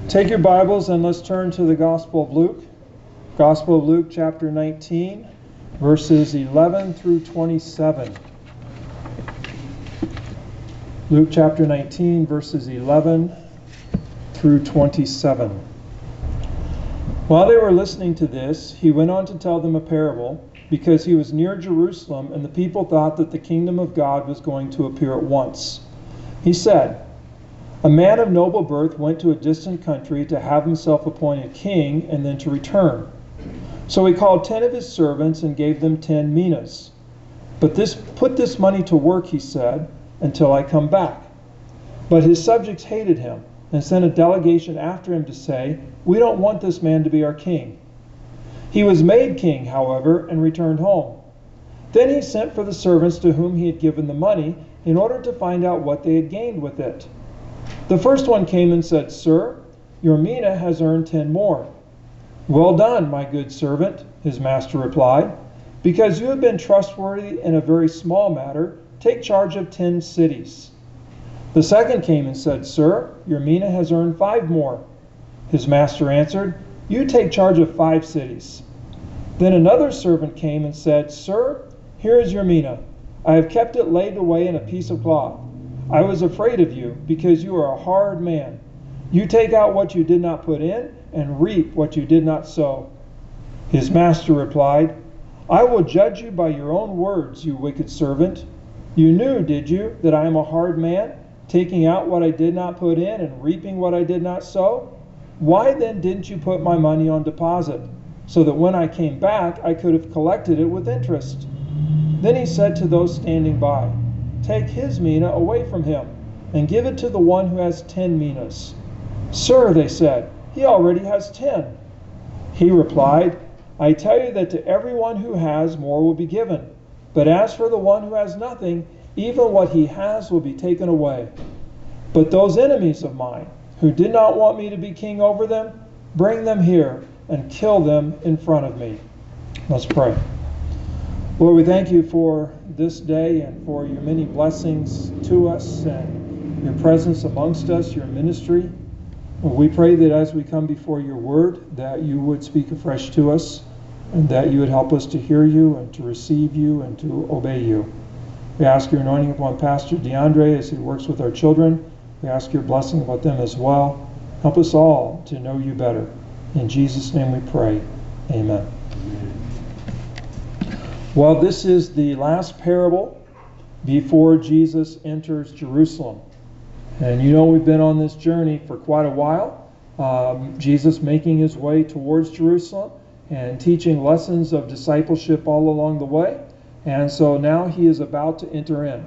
Take your Bibles and let's turn to the Gospel of Luke. Gospel of Luke chapter 19, verses 11 through 27. Luke chapter 19, verses 11 through 27. While they were listening to this, he went on to tell them a parable, because he was near Jerusalem, and the people thought that the kingdom of God was going to appear at once. He said, "A man of noble birth went to a distant country to have himself appointed king and then to return. So he called 10 of his servants and gave them 10 minas. Put this money to work, he said, until I come back." But his subjects hated him and sent a delegation after him to say, "We don't want this man to be our king." He was made king, however, and returned home. Then he sent for the servants to whom he had given the money in order to find out what they had gained with it. The first one came and said, "Sir, your mina has earned 10 more. "Well done, my good servant," his master replied. "Because you have been trustworthy in a very small matter, take charge of 10 cities. The second came and said, "Sir, your mina has earned 5 more. His master answered, "You take charge of 5 cities. Then another servant came and said, "Sir, here is your mina. I have kept it laid away in a piece of cloth. I was afraid of you, because you are a hard man. You take out what you did not put in, and reap what you did not sow." His master replied, "I will judge you by your own words, you wicked servant. You knew, did you, that I am a hard man, taking out what I did not put in, and reaping what I did not sow? Why then didn't you put my money on deposit, so that when I came back I could have collected it with interest?" Then he said to those standing by, "Take his mina away from him, and give it to the one who has 10 minas. "Sir," they said, "he already has 10. He replied, "I tell you that to everyone who has, more will be given. But as for the one who has nothing, even what he has will be taken away. But those enemies of mine, who did not want me to be king over them, bring them here and kill them in front of me." Let's pray. Lord, we thank you for this day and for your many blessings to us and your presence amongst us, your ministry. We pray that as we come before your word, that you would speak afresh to us, and that you would help us to hear you and to receive you and to obey you. We ask your anointing upon Pastor DeAndre as he works with our children. We ask your blessing about them as well. Help us all to know you better. In Jesus' name we pray. Amen. Well, this is the last parable before Jesus enters Jerusalem. And you know we've been on this journey for quite a while. Jesus making his way towards Jerusalem and teaching lessons of discipleship all along the way. And so now he is about to enter in.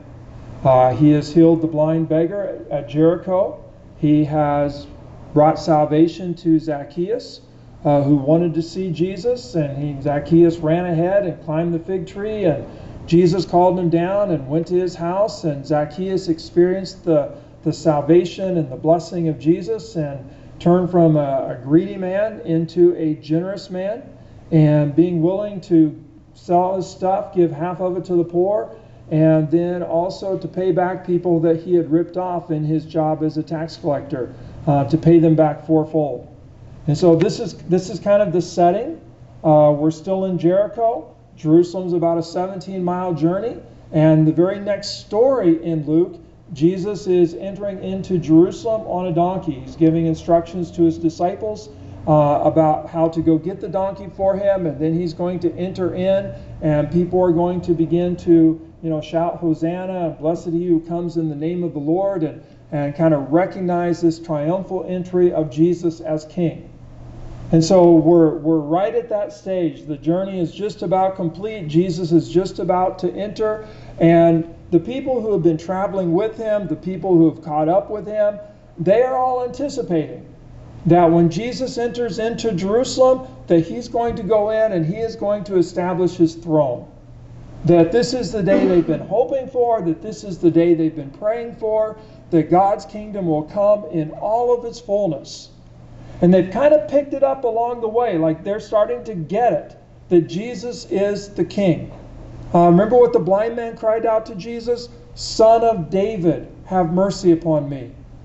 He has healed the blind beggar at Jericho. He has brought salvation to Zacchaeus, who wanted to see Jesus, and Zacchaeus ran ahead and climbed the fig tree, and Jesus called him down and went to his house, and Zacchaeus experienced the salvation and the blessing of Jesus and turned from a greedy man into a generous man, and being willing to sell his stuff, give half of it to the poor, and then also to pay back people that he had ripped off in his job as a tax collector, to pay them back fourfold. And so this is kind of the setting. We're still in Jericho. Jerusalem's about a 17-mile journey. And the very next story in Luke, Jesus is entering into Jerusalem on a donkey. He's giving instructions to his disciples about how to go get the donkey for him, and then he's going to enter in, and people are going to begin to shout Hosanna, blessed he who comes in the name of the Lord, and kind of recognize this triumphal entry of Jesus as king. And so we're right at that stage. The journey is just about complete. Jesus is just about to enter. And the people who have been traveling with him, the people who have caught up with him, they are all anticipating that when Jesus enters into Jerusalem, that he's going to go in and he is going to establish his throne. That this is the day they've been hoping for, that this is the day they've been praying for, that God's kingdom will come in all of its fullness. And they've kind of picked it up along the way, like they're starting to get it, that Jesus is the king. Remember what the blind man cried out to Jesus? "Son of David, have mercy upon me."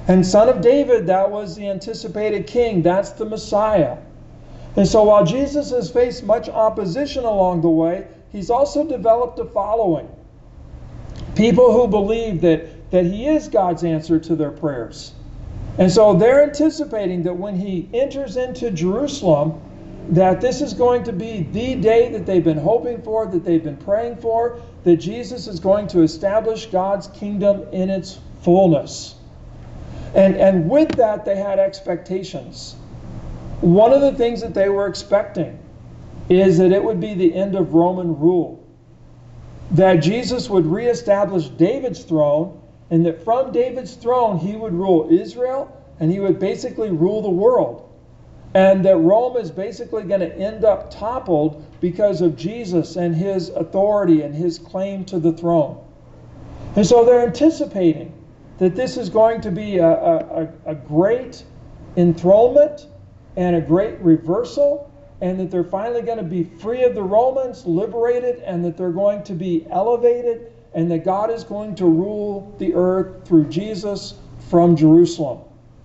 And son of David, that was the anticipated king. That's the Messiah. And so while Jesus has faced much opposition along the way, he's also developed a following. People who believe that he is God's answer to their prayers. And so they're anticipating that when he enters into Jerusalem, that this is going to be the day that they've been hoping for, that they've been praying for, that Jesus is going to establish God's kingdom in its fullness. And with that, they had expectations. One of the things that they were expecting is that it would be the end of Roman rule. That Jesus would reestablish David's throne, and that from David's throne he would rule Israel, and he would basically rule the world. And that Rome is basically going to end up toppled because of Jesus and his authority and his claim to the throne. And so they're anticipating that this is going to be a great enthronement and a great reversal, and that they're finally going to be free of the Romans, liberated, and that they're going to be elevated, and that God is going to rule the earth through Jesus from Jerusalem.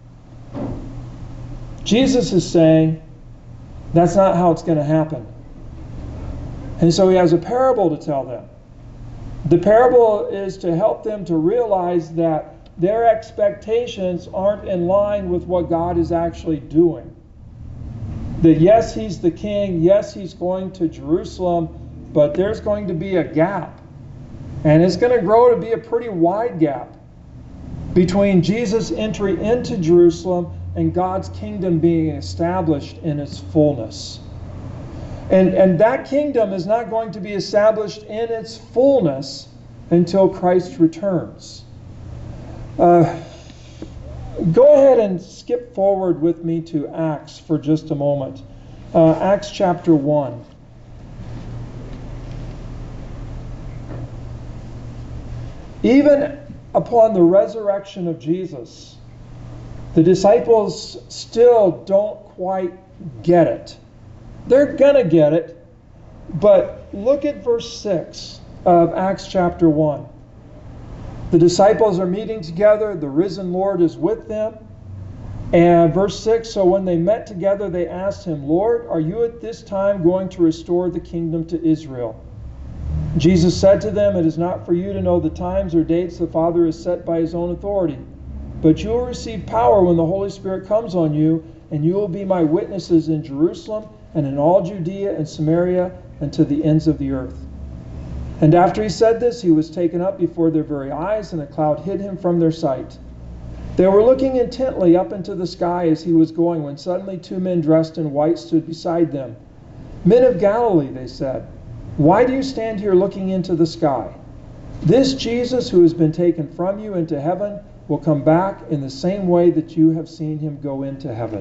Jesus is saying that's not how it's going to happen. And so he has a parable to tell them. The parable is to help them to realize that their expectations aren't in line with what God is actually doing. That yes, he's the king, yes, he's going to Jerusalem, but there's going to be a gap. And it's going to grow to be a pretty wide gap between Jesus' entry into Jerusalem and God's kingdom being established in its fullness. And that kingdom is not going to be established in its fullness until Christ returns. Go ahead and skip forward with me to Acts for just a moment. Acts chapter 1. Even upon the resurrection of Jesus, the disciples still don't quite get it. They're going to get it, but look at verse 6 of Acts chapter 1. The disciples are meeting together. The risen Lord is with them. And verse 6, so when they met together, they asked him, Lord, are you at this time going to restore the kingdom to Israel? Jesus said to them, it is not for you to know the times or dates the Father has set by his own authority, but you will receive power when the Holy Spirit comes on you, and you will be my witnesses in Jerusalem and in all Judea and Samaria and to the ends of the earth. And after he said this, he was taken up before their very eyes, and a cloud hid him from their sight. They were looking intently up into the sky as he was going, when suddenly two men dressed in white stood beside them. Men of Galilee, they said, why do you stand here looking into the sky? This Jesus who has been taken from you into heaven will come back in the same way that you have seen him go into heaven.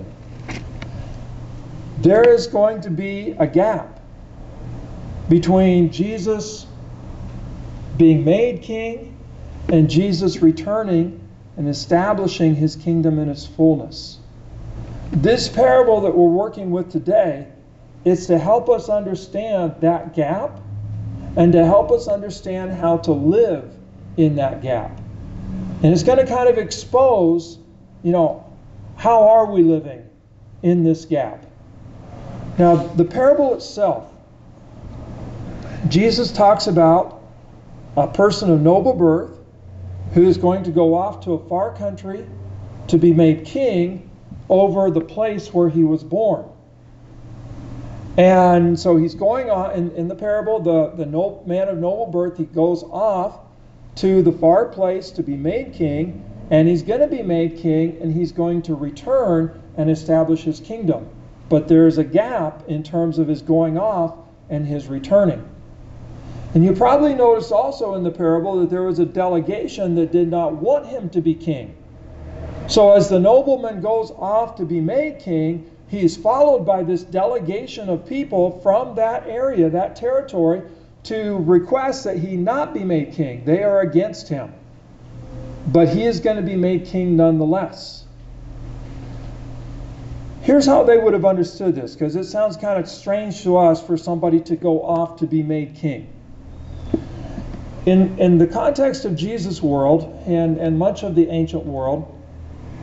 There is going to be a gap between Jesus being made king and Jesus returning and establishing his kingdom in its fullness. This parable that we're working with today is to help us understand that gap and to help us understand how to live in that gap. And it's going to kind of expose, how are we living in this gap? Now, the parable itself, Jesus talks about a person of noble birth who is going to go off to a far country to be made king over the place where he was born. And so he's going on, in the parable, the man of noble birth, he goes off to the far place to be made king, and he's going to be made king, and he's going to return and establish his kingdom. But there's a gap in terms of his going off and his returning. And you probably noticed also in the parable that there was a delegation that did not want him to be king. So as the nobleman goes off to be made king, he is followed by this delegation of people from that area, that territory, to request that he not be made king. They are against him. But he is going to be made king nonetheless. Here's how they would have understood this, because it sounds kind of strange to us for somebody to go off to be made king. In the context of Jesus' world and much of the ancient world,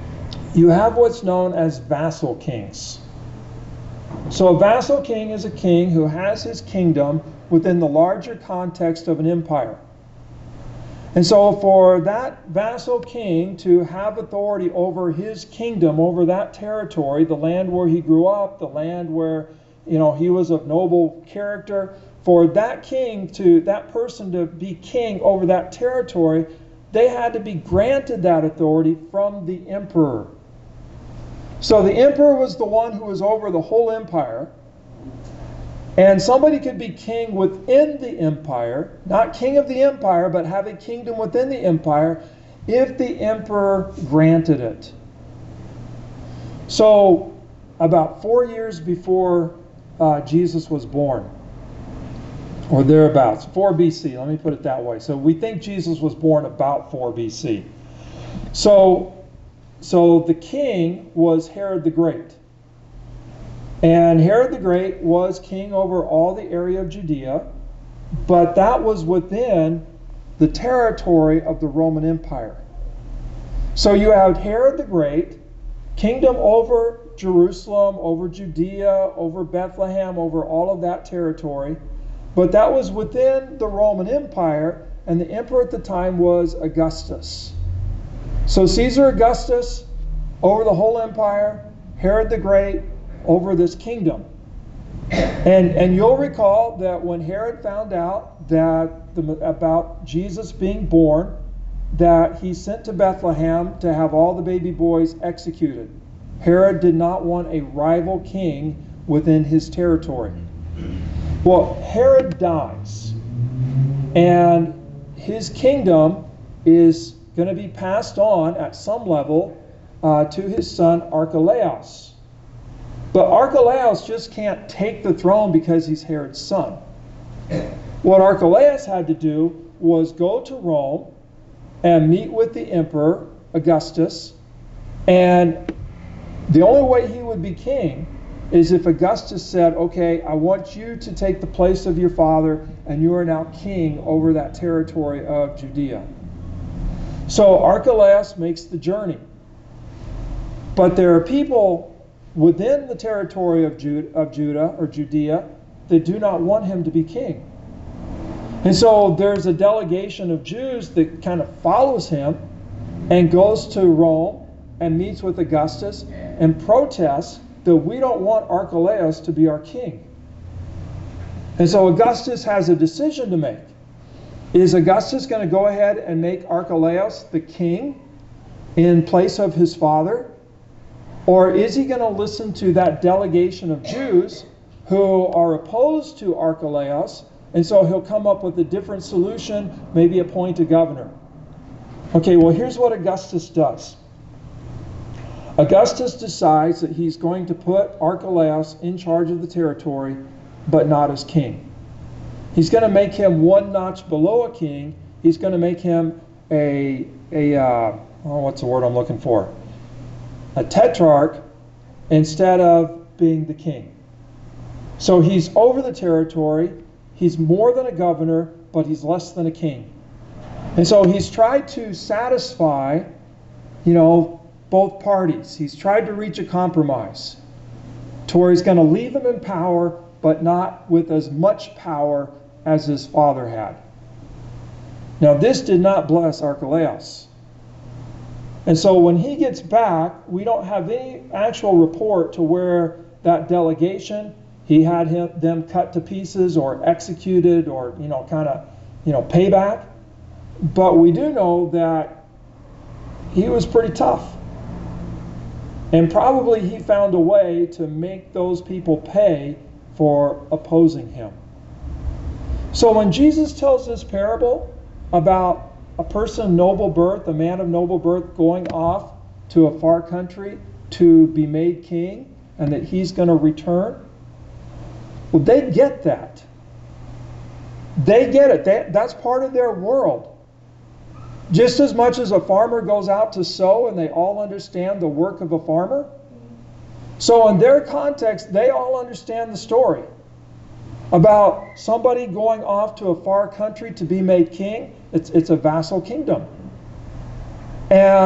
you have what's known as vassal kings. So a vassal king is a king who has his kingdom within the larger context of an empire. And so for that vassal king to have authority over his kingdom, over that territory, the land where he grew up, the land where, he was of noble character, for that king that person to be king over that territory, they had to be granted that authority from the emperor. So the emperor was the one who was over the whole empire. And somebody could be king within the empire, not king of the empire, but have a kingdom within the empire if the emperor granted it. So about 4 years before Jesus was born, or thereabouts, 4 BC, let me put it that way. So we think Jesus was born about 4 BC. So the king was Herod the Great. And Herod the Great was king over all the area of Judea, but that was within the territory of the Roman Empire. So you had Herod the Great, kingdom over Jerusalem, over Judea, over Bethlehem, over all of that territory, but that was within the Roman Empire, and the emperor at the time was Augustus. So Caesar Augustus over the whole empire, Herod the Great over this kingdom. And you'll recall that when Herod found out about Jesus being born, that he sent to Bethlehem to have all the baby boys executed. Herod did not want a rival king within his territory. Well, Herod dies, and his kingdom is going to be passed on at some level to his son Archelaus. But Archelaus just can't take the throne because he's Herod's son. What Archelaus had to do was go to Rome and meet with the emperor, Augustus, and the only way he would be king is if Augustus said, okay, I want you to take the place of your father, and you are now king over that territory of Judea. So Archelaus makes the journey. But there are people within the territory of Judah or Judea that do not want him to be king. And so there's a delegation of Jews that kind of follows him and goes to Rome and meets with Augustus and protests that we don't want Archelaus to be our king. And so Augustus has a decision to make. Is Augustus going to go ahead and make Archelaus the king in place of his father? Or is he going to listen to that delegation of Jews who are opposed to Archelaus, and so he'll come up with a different solution, maybe appoint a governor? Okay, well, here's what Augustus does. Augustus decides that he's going to put Archelaus in charge of the territory, but not as king. He's going to make him one notch below a king. He's going to make him what's the word I'm looking for? A tetrarch instead of being the king. So he's over the territory. He's more than a governor, but he's less than a king. And so he's tried to satisfy, both parties. He's tried to reach a compromise to where he's going to leave him in power, but not with as much power as his father had. Now, this did not bless Archelaus. And so when he gets back, we don't have any actual report to where that delegation, he had them cut to pieces or executed or, payback. But we do know that he was pretty tough. And probably he found a way to make those people pay for opposing him. So when Jesus tells this parable about a person of noble birth, a man of noble birth going off to a far country to be made king, and that he's going to return, well, they get that. They get it. That's part of their world. Just as much as a farmer goes out to sow and they all understand the work of a farmer, so in their context, they all understand the story about somebody going off to a far country to be made king. It's a vassal kingdom. And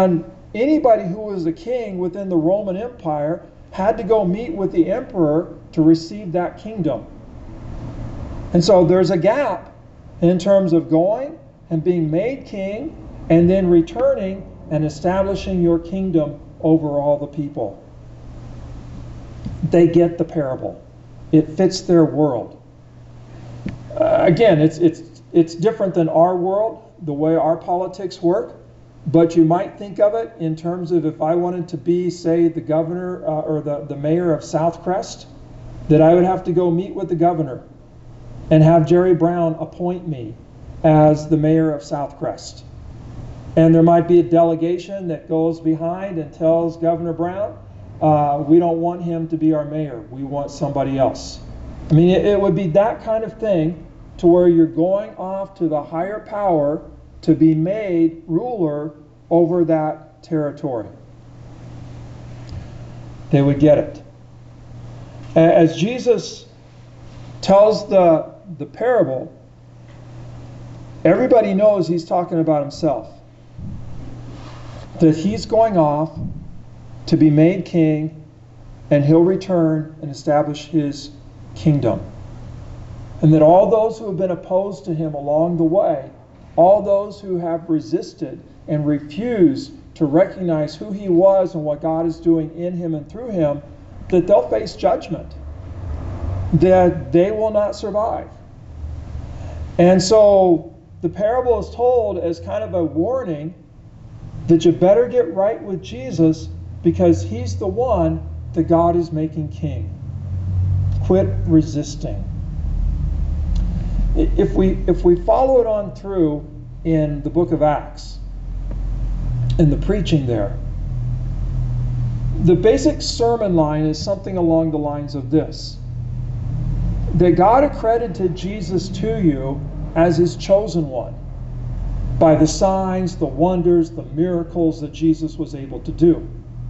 anybody who was a king within the Roman Empire had to go meet with the emperor to receive that kingdom. And so there's a gap in terms of going and being made king and then returning and establishing your kingdom over all the people. They get the parable. It fits their world. Again, it's different than our world, the way our politics work, but you might think of it in terms of if I wanted to be, say, the governor or the mayor of Southcrest, that I would have to go meet with the governor and have Jerry Brown appoint me as the mayor of Southcrest. And there might be a delegation that goes behind and tells Governor Brown, we don't want him to be our mayor. We want somebody else. I mean, it would be that kind of thing to where you're going off to the higher power to be made ruler over that territory. They would get it. As Jesus tells the parable, everybody knows he's talking about himself. That he's going off to be made king, and he'll return and establish his kingdom. And that all those who have been opposed to him along the way, all those who have resisted and refused to recognize who he was and what God is doing in him and through him, that they'll face judgment, that they will not survive. And so the parable is told as kind of a warning that you better get right with Jesus, because he's the one that God is making king. Quit resisting. If we follow it on through in the book of Acts, in the preaching there, the basic sermon line is something along the lines of this: that God accredited Jesus to you as his chosen one by the signs, the wonders, the miracles that Jesus was able to do.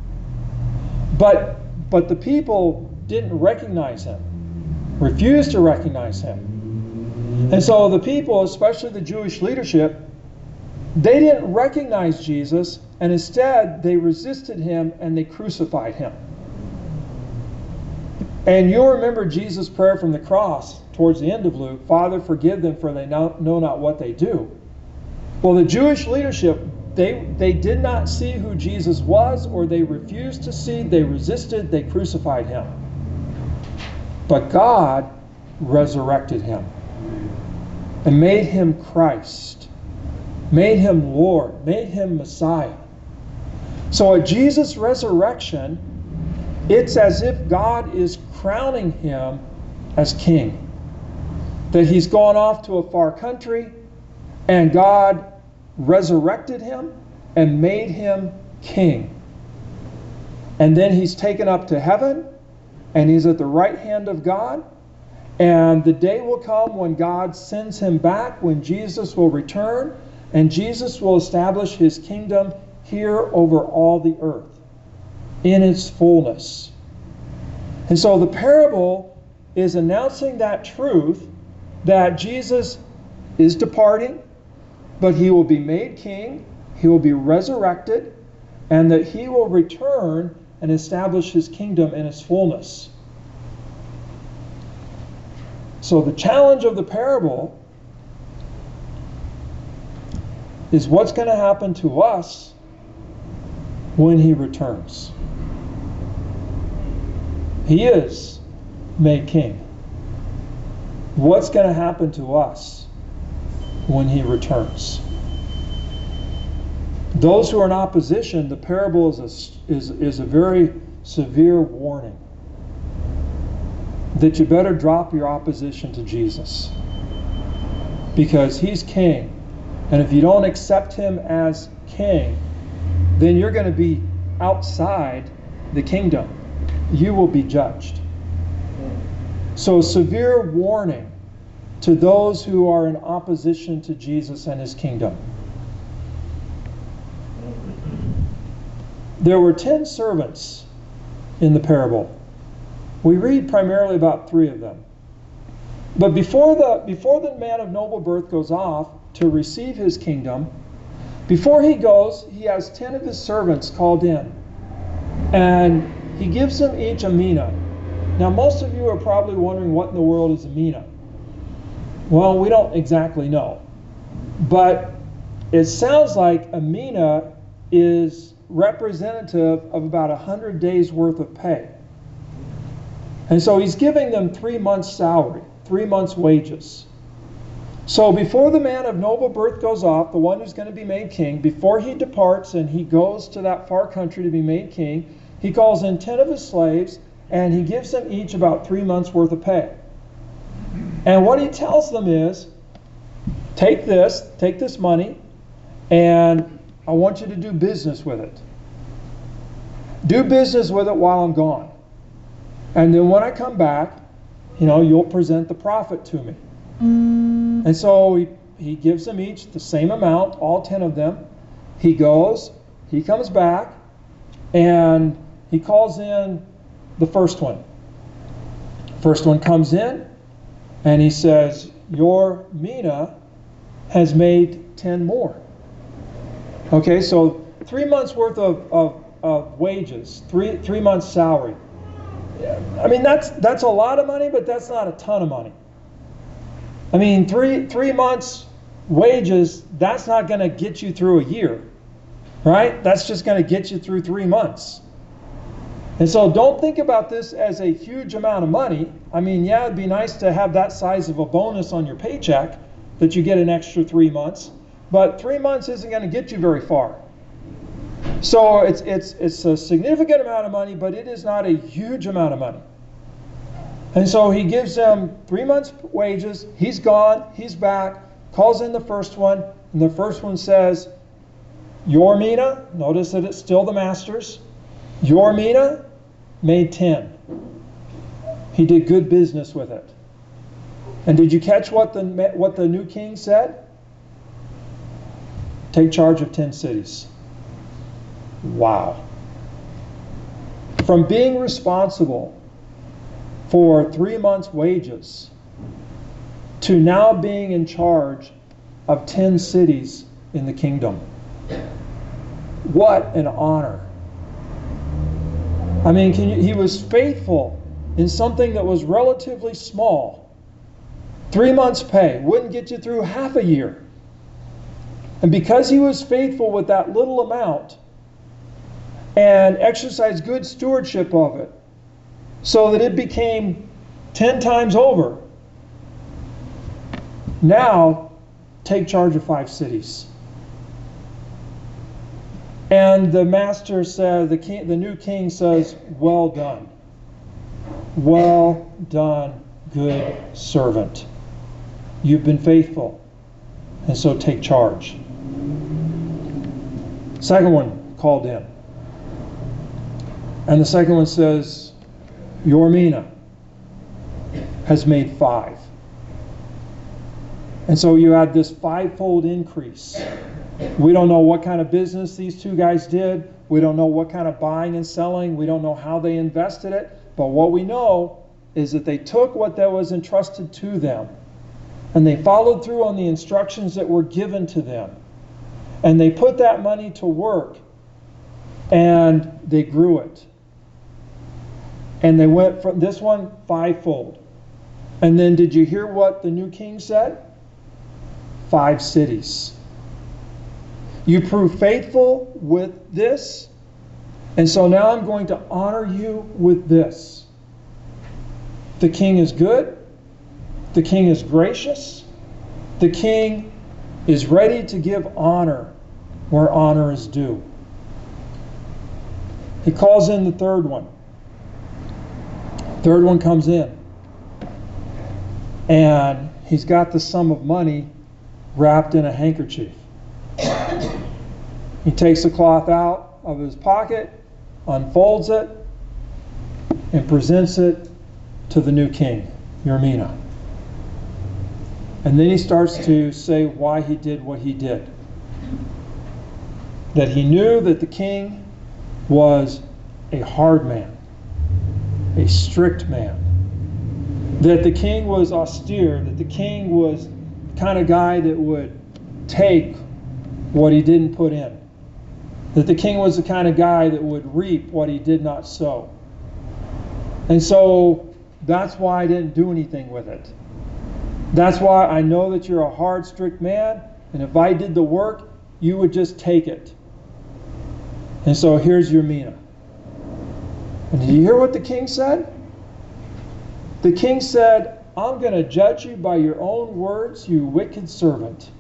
But the people didn't recognize him, refused to recognize him. And so the people, especially the Jewish leadership, they didn't recognize Jesus, and instead they resisted him and they crucified him. And you'll remember Jesus' prayer from the cross towards the end of Luke, "Father, forgive them, for they know not what they do." Well, the Jewish leadership, they did not see who Jesus was, or they refused to see. They resisted. They crucified him. But God resurrected him and made him Christ, made him Lord, made him Messiah. So at Jesus' resurrection, it's as if God is crowning him as king. That he's gone off to a far country, and God resurrected him and made him king. And then he's taken up to heaven, and he's at the right hand of God. And the day will come when God sends him back, when Jesus will return, and Jesus will establish his kingdom here over all the earth in its fullness. And so the parable is announcing that truth, that Jesus is departing, but he will be made king, he will be resurrected, and that he will return and establish his kingdom in its fullness. So the challenge of the parable is what's going to happen to us when he returns. He is made king. What's going to happen to us when he returns? Those who are in opposition, the parable is a very severe warning that you better drop your opposition to Jesus, because he's king. And if you don't accept him as king, then you're going to be outside the kingdom. You will be judged. So severe warning to those who are in opposition to Jesus and his kingdom. There were 10 servants in the parable. We read primarily about 3 of them. But before the man of noble birth goes off to receive his kingdom, Before he goes, he has 10 of his servants called in, and he gives them each a mina. Now, most of you are probably wondering what in the world is a mina. Well, we don't exactly know, but it sounds like a mina is representative of about 100 days worth of pay. And so he's giving them 3 months' salary, 3 months' wages. So before the man of noble birth goes off, the one who's going to be made king, before he departs and he goes to that far country to be made king, he calls in 10 of his slaves and he gives them each about 3 months' worth of pay. And what he tells them is, take this money, and I want you to do business with it. Do business with it while I'm gone. And then when I come back, you'll present the profit to me. And so he gives them each the same amount, all 10 of them. He goes, he comes back, and he calls in the first one. First one comes in, and he says, your mina has made 10 more. Okay, so 3 months worth of wages, three months salary. I mean, that's a lot of money, but that's not a ton of money. I mean, three months wages, that's not going to get you through a year, right? That's just going to get you through 3 months. And so don't think about this as a huge amount of money. I mean, yeah, it'd be nice to have that size of a bonus on your paycheck that you get an extra 3 months, but 3 months isn't going to get you very far. So it's a significant amount of money, but it is not a huge amount of money. And so he gives them 3 months' wages. He's gone. He's back. Calls in the first one. And the first one says, your mina, notice that it's still the master's, your mina made 10. He did good business with it. And did you catch what the new king said? Take charge of 10 cities. Wow. From being responsible for 3 months' wages to now being in charge of 10 cities in the kingdom. What an honor. I mean, he was faithful in something that was relatively small. 3 months' pay wouldn't get you through half a year. And because he was faithful with that little amount and exercised good stewardship of it, so that it became 10 times over, now take charge of 5 cities. And the master said, the new king says, well done. Well done, good servant. You've been faithful, and so take charge. Second one called in. And the second one says, your mina has made 5. And so you had this 5-fold increase. We don't know what kind of business these two guys did. We don't know what kind of buying and selling. We don't know how they invested it. But what we know is that they took what that was entrusted to them, and they followed through on the instructions that were given to them. And they put that money to work, and they grew it. And they went from this one 5-fold. And then did you hear what the new king said? 5 cities. You prove faithful with this, and so now I'm going to honor you with this. The king is good. The king is gracious. The king is ready to give honor where honor is due. He calls in the third one. Third one comes in, and he's got the sum of money wrapped in a handkerchief. He takes the cloth out of his pocket, unfolds it, and presents it to the new king, your mina. And then he starts to say why he did what he did. That he knew that the king was a hard man, a strict man. That the king was austere, that the king was the kind of guy that would take what he didn't put in. That the king was the kind of guy that would reap what he did not sow. And so that's why I didn't do anything with it. That's why I know that you're a hard, strict man, and if I did the work, you would just take it. And so here's your mina. And did you hear what the king said? The king said, I'm going to judge you by your own words, you wicked servant.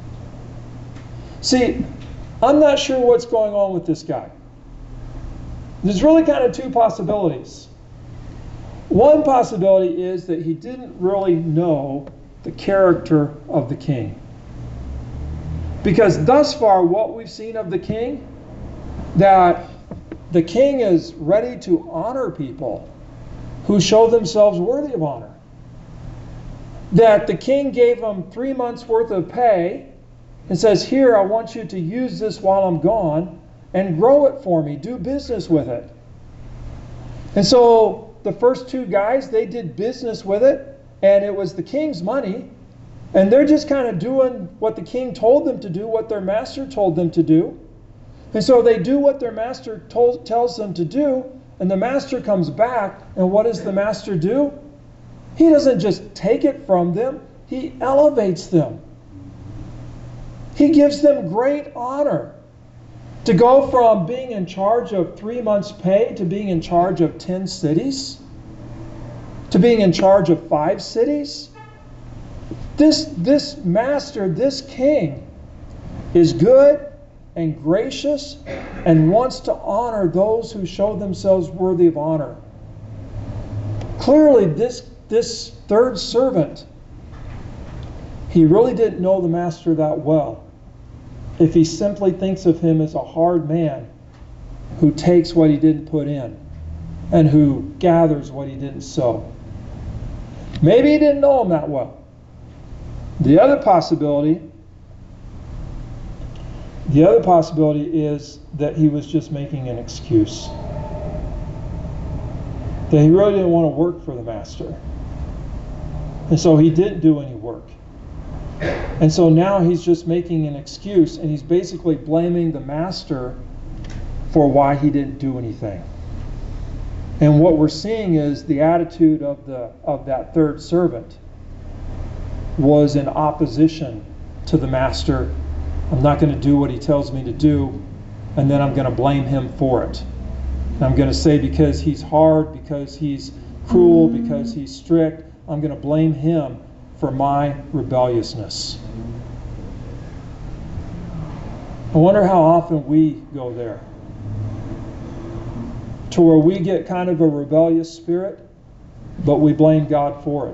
See, I'm not sure what's going on with this guy. There's really kind of two possibilities. One possibility is that he didn't really know the character of the king. Because thus far, what we've seen of the king, that the king is ready to honor people who show themselves worthy of honor. That the king gave them 3 months worth of pay and says, here, I want you to use this while I'm gone and grow it for me. Do business with it. And so the first two guys, they did business with it, and it was the king's money. And they're just kind of doing what the king told them to do, what their master told them to do. And so they do what their master tells them to do, and the master comes back, and what does the master do? He doesn't just take it from them, he elevates them. He gives them great honor. To go from being in charge of 3 months' pay to being in charge of 10 cities, to being in charge of 5 cities. This master, this king, is good and gracious and wants to honor those who show themselves worthy of honor. Clearly, this third servant, he really didn't know the master that well. If he simply thinks of him as a hard man who takes what he didn't put in and who gathers what he didn't sow. Maybe he didn't know him that well. The other possibility is that he was just making an excuse. That he really didn't want to work for the master. And so he didn't do any work. And so now he's just making an excuse, and he's basically blaming the master for why he didn't do anything. And what we're seeing is the attitude of that third servant was in opposition to the master. I'm not going to do what he tells me to do, and then I'm going to blame him for it. And I'm going to say because he's hard, because he's cruel, because he's strict, I'm going to blame him for my rebelliousness. I wonder how often we go there. To where we get kind of a rebellious spirit, but we blame God for it.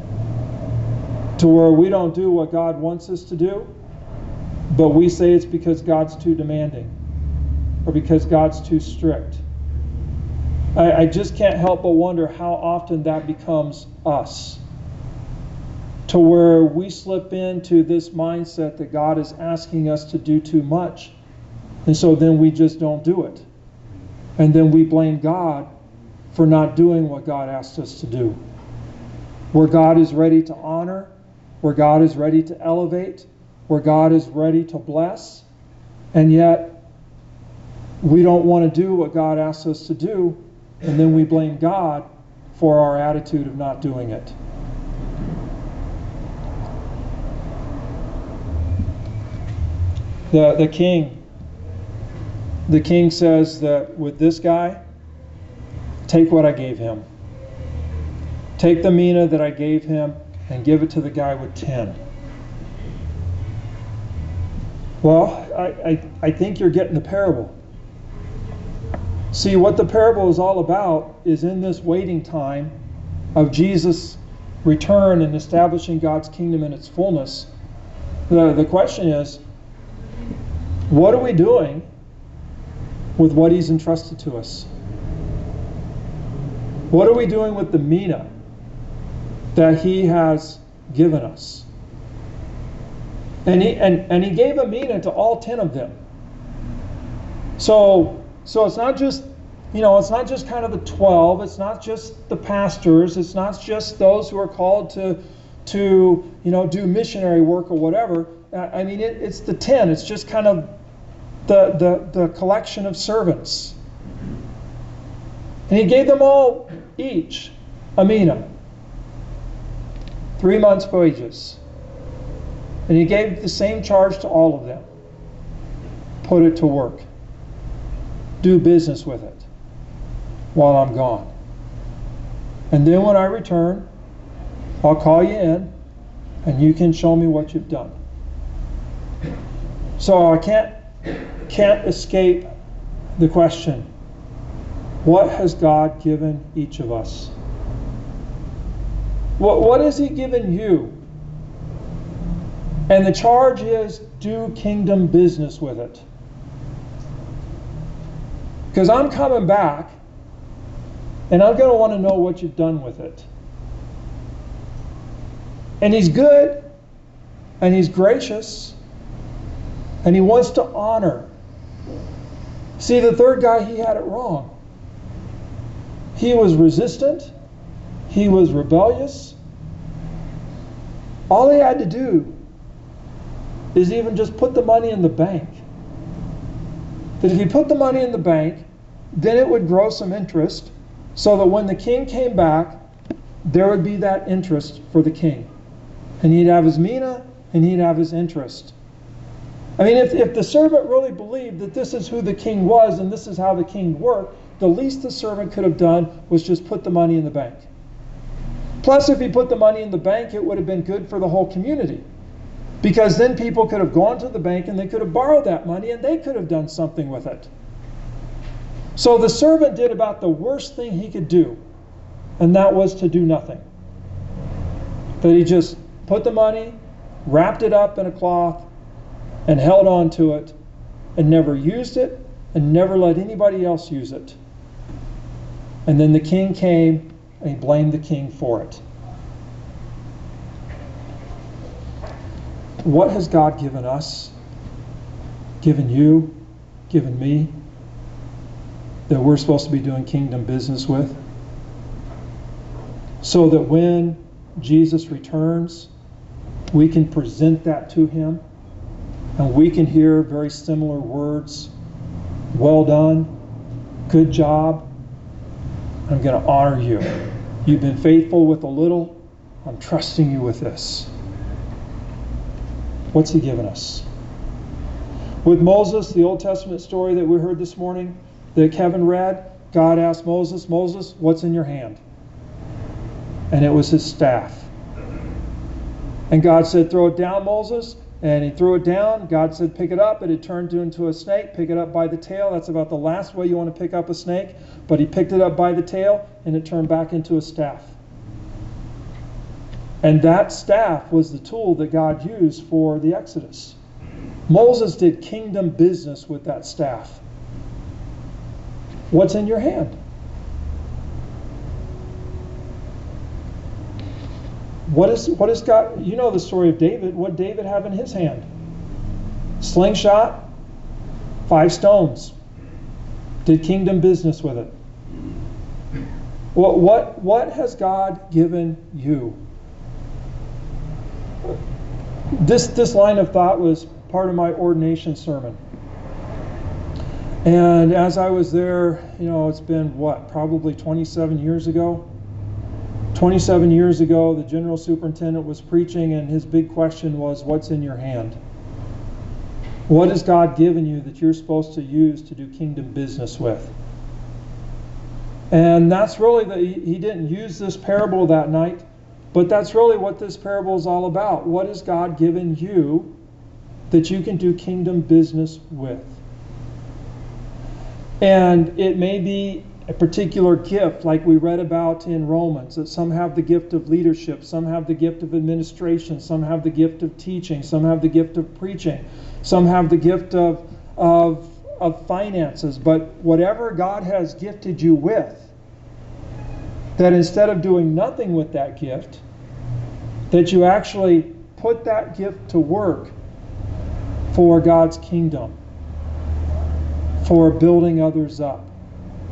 To where we don't do what God wants us to do, but we say it's because God's too demanding or because God's too strict. I just can't help but wonder how often that becomes us. To where we slip into this mindset that God is asking us to do too much. And so then we just don't do it. And then we blame God for not doing what God asked us to do. Where God is ready to honor, where God is ready to elevate, where God is ready to bless, and yet we don't want to do what God asks us to do, and then we blame God for our attitude of not doing it. The king says that with this guy, take what I gave him. Take the mina that I gave him and give it to the guy with 10. Well, I think you're getting the parable. See, what the parable is all about is in this waiting time of Jesus' return and establishing God's kingdom in its fullness. The question is, what are we doing with what He's entrusted to us? What are we doing with the mina that He has given us? And He gave a mina to all 10 of them. So it's not just, it's not just kind of the 12. It's not just the pastors. It's not just those who are called to do missionary work or whatever. I mean, it's the 10. It's just kind of the collection of servants. And he gave them all each a mina, 3 months' wages. And he gave the same charge to all of them. Put it to work. Do business with it while I'm gone. And then when I return, I'll call you in and you can show me what you've done. So I can't escape the question, what has God given each of us? What has he given you? And the charge is, do kingdom business with it. Because I'm coming back, and I'm going to want to know what you've done with it. And he's good, and he's gracious, and he wants to honor. See, the third guy, he had it wrong. He was resistant. He was rebellious. All he had to do is even just put the money in the bank. That if he put the money in the bank, then it would grow some interest, so that when the king came back, there would be that interest for the king. And he'd have his mina, and he'd have his interest. I mean, if the servant really believed that this is who the king was and this is how the king worked, the least the servant could have done was just put the money in the bank. Plus, if he put the money in the bank, it would have been good for the whole community. Because then people could have gone to the bank and they could have borrowed that money and they could have done something with it. So the servant did about the worst thing he could do, and that was to do nothing. That he just put the money, wrapped it up in a cloth, and held on to it, and never used it, and never let anybody else use it. And then the king came, and he blamed the king for it. What has God given us, given you, given me, that we're supposed to be doing kingdom business with? So that when Jesus returns, we can present that to him, and we can hear very similar words. Well done, good job, I'm going to honor you. You've been faithful with a little, I'm trusting you with this. What's he given us? With Moses, the Old Testament story that we heard this morning, that Kevin read, God asked Moses, Moses, what's in your hand? And it was his staff. And God said, throw it down, Moses. And he threw it down. God said, pick it up. It had turned into a snake. Pick it up by the tail. That's about the last way you want to pick up a snake. But he picked it up by the tail, and it turned back into a staff. And that staff was the tool that God used for the Exodus. Moses did kingdom business with that staff. What's in your hand? What is God? You know the story of David. What did David have in his hand? Slingshot, 5 stones. Did kingdom business with it. What has God given you? This line of thought was part of my ordination sermon. And as I was there, it's been probably 27 years ago. 27 years ago, the general superintendent was preaching, and his big question was, what's in your hand? What has God given you that you're supposed to use to do kingdom business with? And that's really, he didn't use this parable that night, but that's really what this parable is all about. What has God given you that you can do kingdom business with? And it may be a particular gift, like we read about in Romans, that some have the gift of leadership, some have the gift of administration, some have the gift of teaching, some have the gift of preaching, some have the gift of finances. But whatever God has gifted you with, that instead of doing nothing with that gift, that you actually put that gift to work for God's kingdom, for building others up,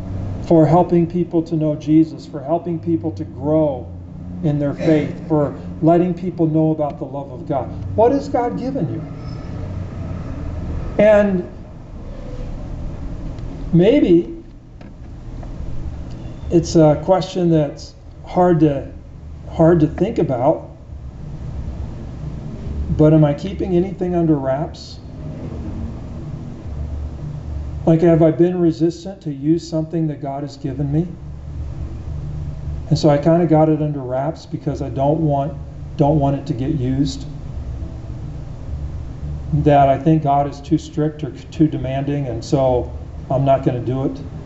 for helping people to know Jesus, for helping people to grow in their faith, for letting people know about the love of God. What has God given you? And maybe it's a question that's hard to think about, but am I keeping anything under wraps? Like, have I been resistant to use something that God has given me? And so I kind of got it under wraps because I don't want it to get used. That I think God is too strict or too demanding, and so I'm not going to do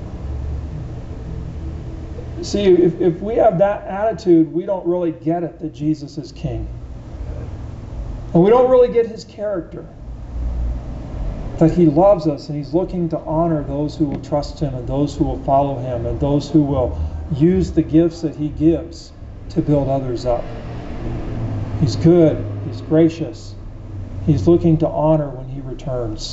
it. See, if we have that attitude, we don't really get it that Jesus is King. And we don't really get his character. That he loves us and he's looking to honor those who will trust him and those who will follow him and those who will use the gifts that he gives to build others up. He's good. He's gracious. He's looking to honor when he returns.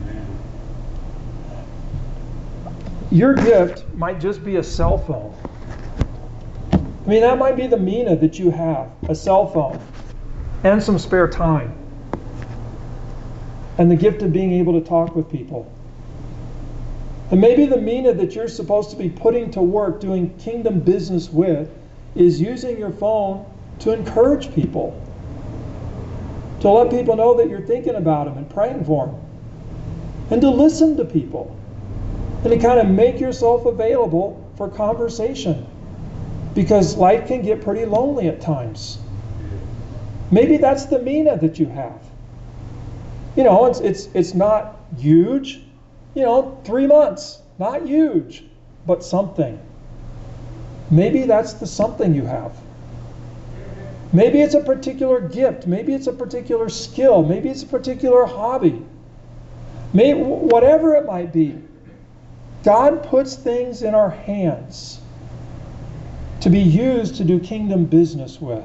Your gift might just be a cell phone. I mean, that might be the mina that you have, a cell phone and some spare time. And the gift of being able to talk with people. And maybe the mina that you're supposed to be putting to work doing kingdom business with is using your phone to encourage people. To let people know that you're thinking about them and praying for them. And to listen to people. And to kind of make yourself available for conversation. Because life can get pretty lonely at times. Maybe that's the mina that you have. You know, it's not huge. 3 months, not huge, but something. Maybe that's the something you have. Maybe it's a particular gift. Maybe it's a particular skill. Maybe it's a particular hobby. Maybe, whatever it might be, God puts things in our hands to be used to do kingdom business with.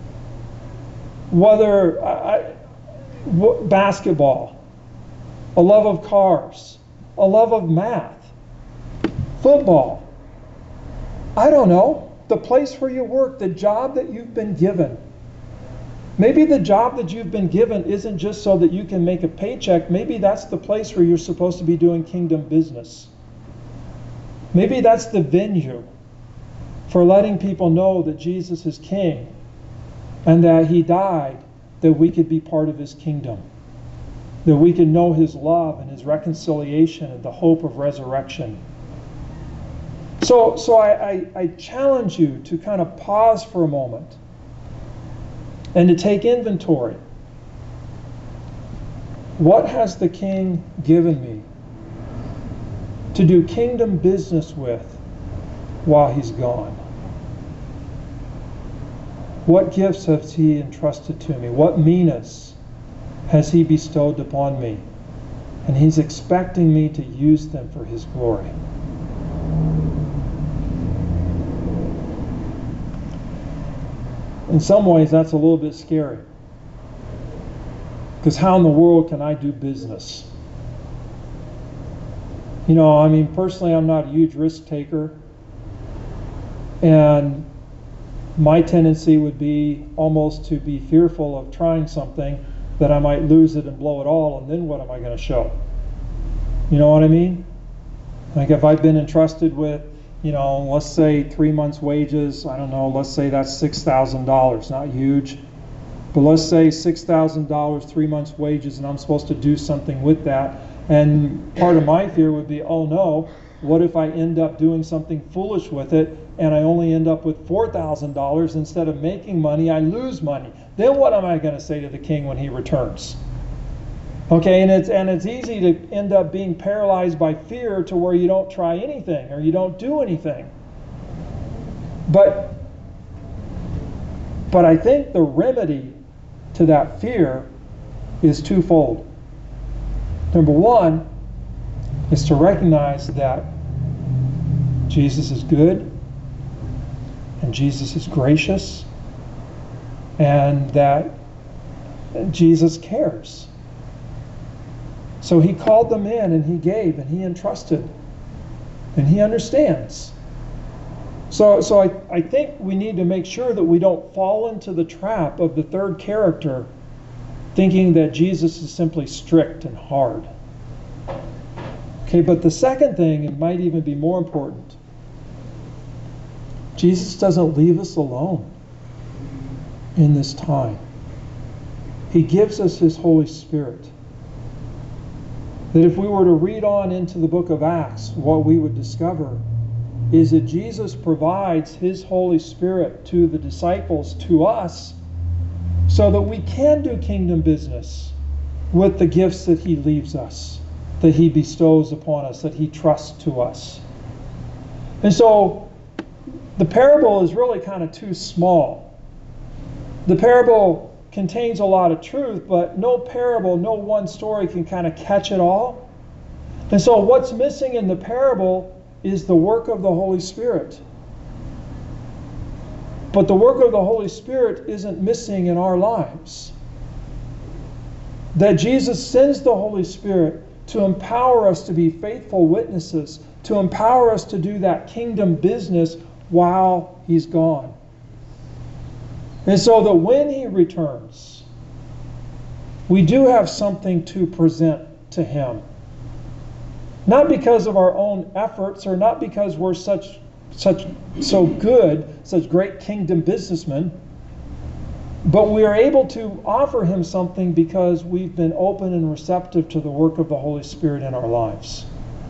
Whether basketball, a love of cars, a love of math, football, I don't know, the place where you work, the job that you've been given. Maybe the job that you've been given isn't just so that you can make a paycheck. Maybe that's the place where you're supposed to be doing kingdom business. Maybe that's the venue for letting people know that Jesus is King and that he died that we could be part of his kingdom, that we could know his love and his reconciliation and the hope of resurrection. So I challenge you to kind of pause for a moment and to take inventory. What has the King given me to do kingdom business with while he's gone? What gifts has he entrusted to me? What minas has he bestowed upon me? And he's expecting me to use them for his glory. In some ways, that's a little bit scary. Because how in the world can I do business? Personally, I'm not a huge risk taker. And my tendency would be almost to be fearful of trying something that I might lose it and blow it all, and then what am I going to show? You know what I mean? Like if I've been entrusted with, let's say 3 months' wages, I don't know, let's say that's $6,000, not huge. But let's say $6,000, 3 months' wages, and I'm supposed to do something with that. And part of my fear would be, oh no, what if I end up doing something foolish with it and I only end up with $4,000 instead of making money, I lose money. Then what am I going to say to the King when he returns? Okay, and it's easy to end up being paralyzed by fear to where you don't try anything or you don't do anything. But I think the remedy to that fear is twofold. Number one is to recognize that Jesus is good and Jesus is gracious and that Jesus cares. So he called them in and he gave and he entrusted and he understands. So I think we need to make sure that we don't fall into the trap of the third character, thinking that Jesus is simply strict and hard. Okay, but the second thing, it might even be more important. Jesus doesn't leave us alone in this time. He gives us His Holy Spirit. That if we were to read on into the book of Acts, what we would discover is that Jesus provides His Holy Spirit to the disciples, to us, so that we can do kingdom business with the gifts that He leaves us, that He bestows upon us, that He trusts to us. And so the parable is really kind of too small. The parable contains a lot of truth, but no parable, no one story can kind of catch it all. And so what's missing in the parable is the work of the Holy Spirit. But the work of the Holy Spirit isn't missing in our lives. That Jesus sends the Holy Spirit to empower us to be faithful witnesses, to empower us to do that kingdom business while He's gone. And so that when He returns, we do have something to present to Him. Not because of our own efforts, or not because we're so good, such great kingdom businessmen, but we are able to offer Him something because we've been open and receptive to the work of the Holy Spirit in our lives.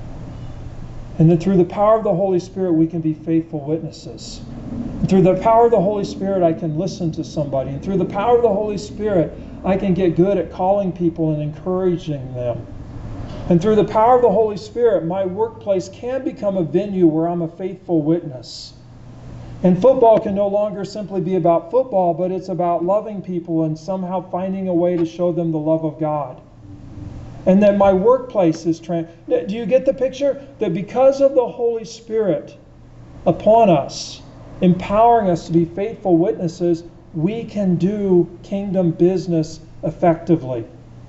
And that through the power of the Holy Spirit, we can be faithful witnesses. And through the power of the Holy Spirit, I can listen to somebody. And through the power of the Holy Spirit, I can get good at calling people and encouraging them. And through the power of the Holy Spirit, my workplace can become a venue where I'm a faithful witness. And football can no longer simply be about football, but it's about loving people and somehow finding a way to show them the love of God. And then my workplace is do you get the picture? That because of the Holy Spirit upon us, empowering us to be faithful witnesses, we can do kingdom business effectively.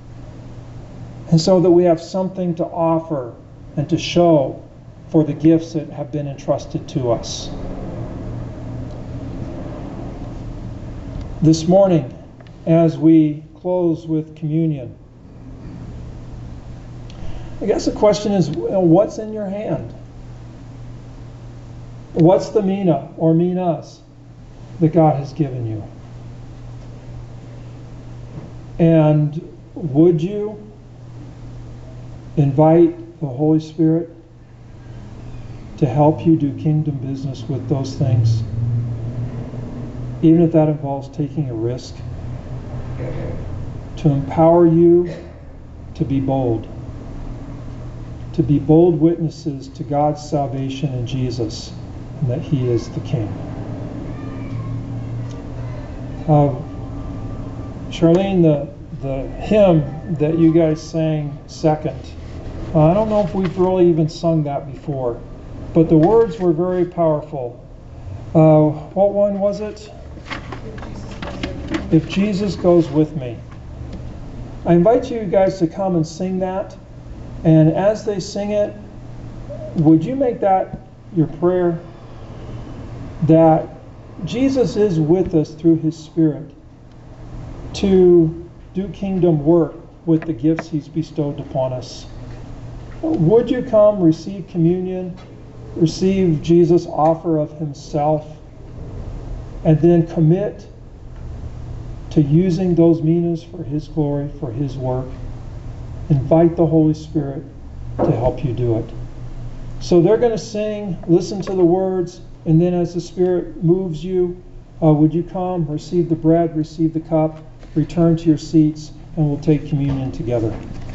And so that we have something to offer and to show for the gifts that have been entrusted to us. This morning, as we close with communion, I guess the question is, what's in your hand? What's the mina or minas that God has given you? And would you invite the Holy Spirit to help you do kingdom business with those things, even if that involves taking a risk, to empower you to be bold witnesses to God's salvation in Jesus, and that He is the King. Charlene, the hymn that you guys sang second, I don't know if we've really even sung that before, but the words were very powerful. What one was it? If Jesus goes with me. I invite you guys to come and sing that. And as they sing it, would you make that your prayer? That Jesus is with us through His Spirit to do kingdom work with the gifts He's bestowed upon us. Would you come, receive communion, receive Jesus' offer of Himself, and then commit to using those minas for His glory, for His work? Invite the Holy Spirit to help you do it. So they're going to sing, listen to the words, and then as the Spirit moves you, would you come, receive the bread, receive the cup, return to your seats, and we'll take communion together.